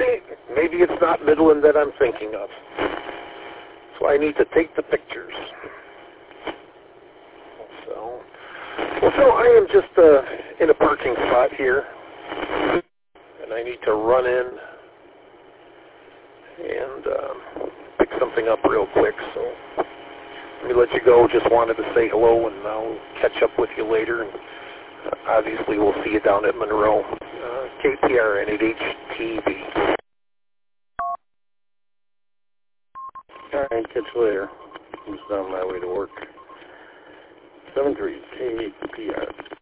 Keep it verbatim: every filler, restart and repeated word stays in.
maybe, maybe it's not Midland that I'm thinking of. So I need to take the pictures. So, well, so I am just uh, in a parking spot here, and I need to run in and um, pick something up real quick. So let me let you go. Just wanted to say hello, and I'll catch up with you later. And uh, obviously, we'll see you down at Monroe, uh, K P R N eight H T V. All right, catch you later. I'm just on my way to work. seven three K P R.